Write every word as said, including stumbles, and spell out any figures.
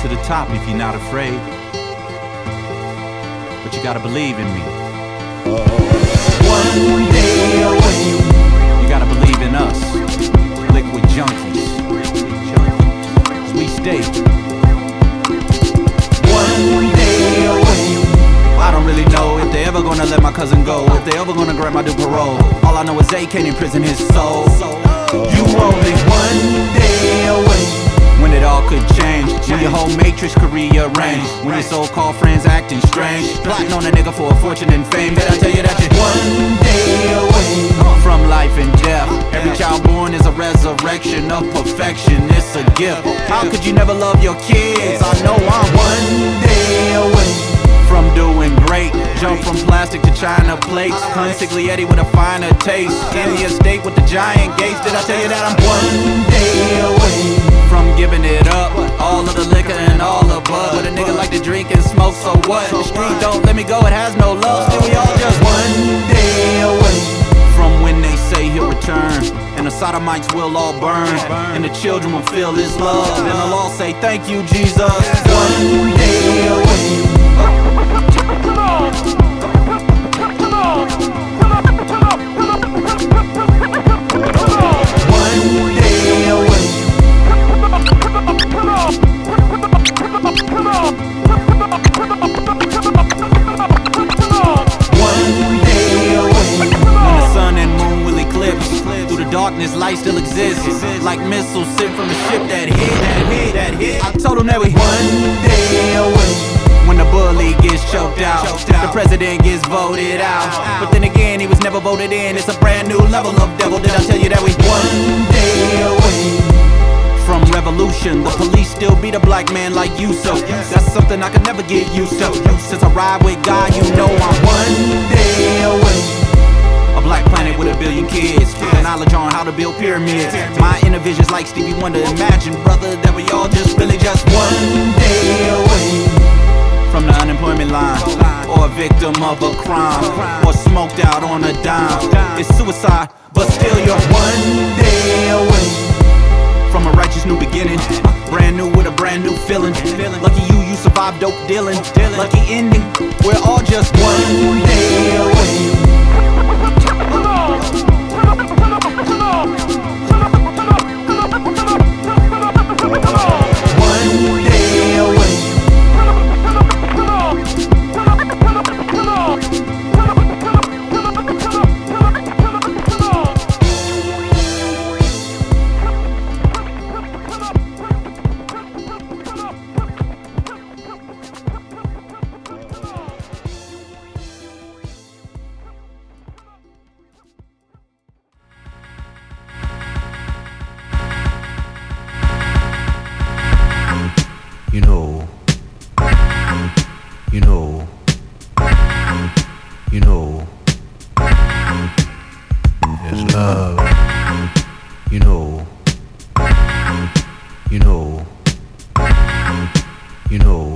to the top if you're not afraid. But you gotta believe in me. One day away. You gotta believe in us, liquid junkies. As we stay. One day away. I don't really know if they ever gonna let my cousin go, if they ever gonna grant my due parole. All I know is they can't imprison his soul. You only one day away. When it all could change, when your whole matrix could rearrange, when your so-called friends acting strange, plotting on a nigga for a fortune and fame. Did I tell you that you're one day away from life and death? Every child born is a resurrection of perfection. It's a gift. How could you never love your kids? I know I'm one day away from doing great. Jump from plastic to china plates, consigliere with a finer taste, in the estate with the giant gates. Did I tell you that I'm one day away from giving it up? All of the liquor and all the bud, but a nigga like to drink and smoke, so what? The street don't let me go, it has no love. Still we all just one day away from when they say he'll return, and the sodomites will all burn, and the children will feel his love, and they'll all say thank you, Jesus. One day away. Darkness, light still exists, like missiles sent from a ship that hit, that hit, that hit. I told him that we one day away. When the bully gets choked out, the president gets voted out. But then again, he was never voted in. It's a brand new level of devil. Did I tell you that we one day away from revolution? The police still beat a black man like you, so that's something I could never get used to. Since I ride with God, you know I'm one day away. A black planet with a billion kids, with knowledge on how to build pyramids. My inner vision's like Stevie Wonder. Imagine, brother, that we all just really just one day away from the unemployment line, or a victim of a crime, or smoked out on a dime. It's suicide, but still you're one day away from a righteous new beginning, brand new with a brand new feeling. Lucky you, you survived dope dealing. Lucky ending, we're all just one day away. You know, you know, you know, there's love, you know, you know, you know.